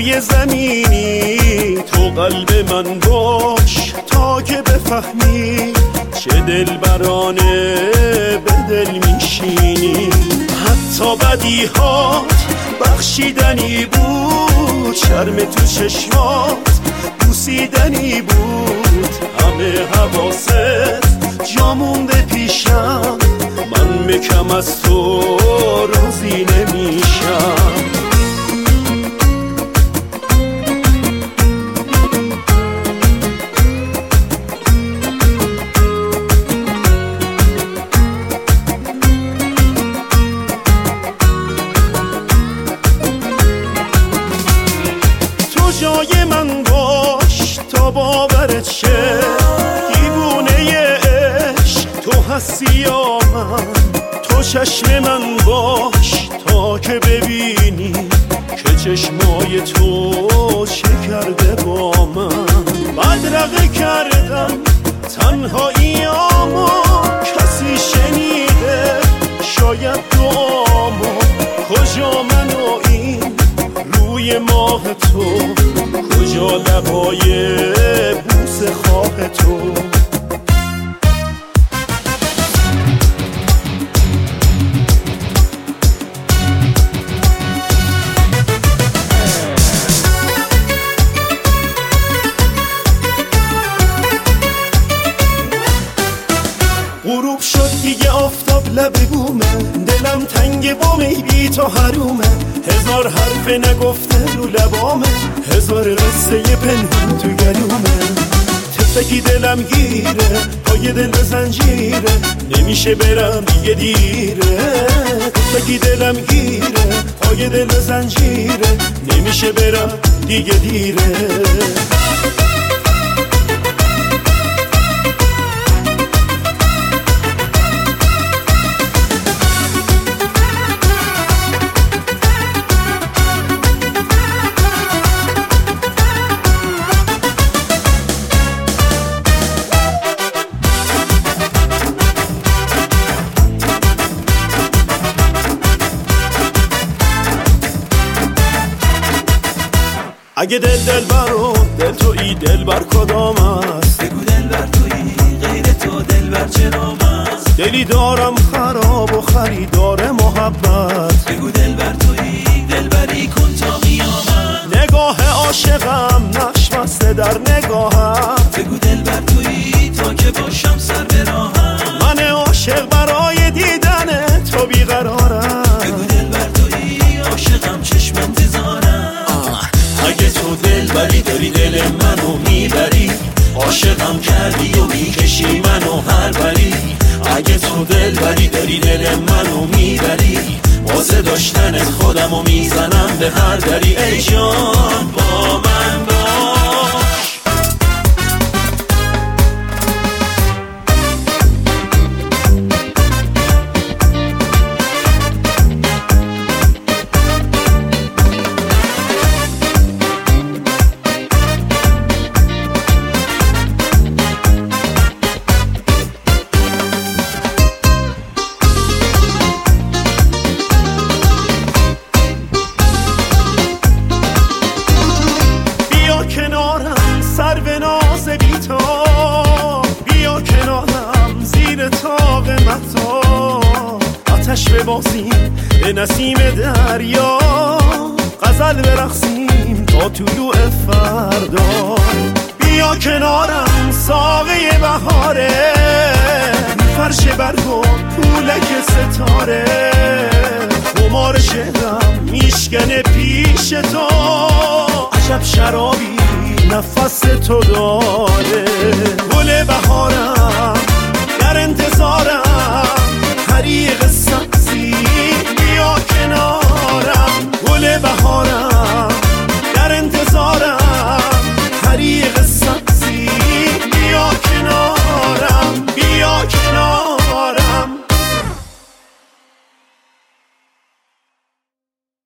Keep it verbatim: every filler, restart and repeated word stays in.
روی زمینی، تو قلب من باش تا که بفهمی چه دلبرانه به دل میشینی. حتی بدیهات بخشیدنی بود، شرم تو چشمات بوسیدنی بود. همه حواست جا مونده پیشم، من بکم از تو راضی نمیشم. جای من باش تا باورت شه، دیوونه عشق تو هستی یا من. تو چشم من باش تا که ببینی که چشمای تو چه کرده با من. بدرقه کردم تنهاییامو، کسی شنیده شاید دعامو. کجا من و این روی ماه تو، کجا لبای بوس خواه تو. غروب شد دیگه آفتاب لب بومه، دلم تنگ بومه بی تو حرومه. هزار حرف نگفته رو لبامه، هزار قصه پنهون تو گلومه. تفکی دلم گیره، پای دل به زنجیره، نمیشه برم دیگه دیره. تفکی دلم گیره، پای دل به زنجیره، نمیشه برم دیگه دیره. اگه دل دل برو دل تویی، دل بر کدام است؟ بگو دل بر تویی، غیر تو دل بر چرام است؟ دلی دارم خراب و خریدار محبت. بگو دل بر تویی، دل بری کن تا قیامت. نگاه عاشقم نقش بسته در نگاهم. بگو دل بر تویی تا که باشم سر به راهم. من عاشق برای دیدن تو بیقرارم. بگو دل بر تویی، عاشقم چشم انتظارم. اگه تو دل بری داری دل منو میبری، عاشقم کردی و میکشی منو هر بری. اگه تو دل بری داری دل منو میبری، واسه داشتن خودمو میزنم به هر دری. ای جان با من باش. سر به ناز بی تو بیا کنارم، زیر تاق مهتاب آتش ببازیم به نسیم دریا، غزل برقصیم تا طلوع فردا. بیا کنارم ساقه بهاره، فرش برگو پولک ستاره. خمار شهرم میشکنه پیش تو، عجب شرابی نفس تو داره. گل بهارم در انتظارم،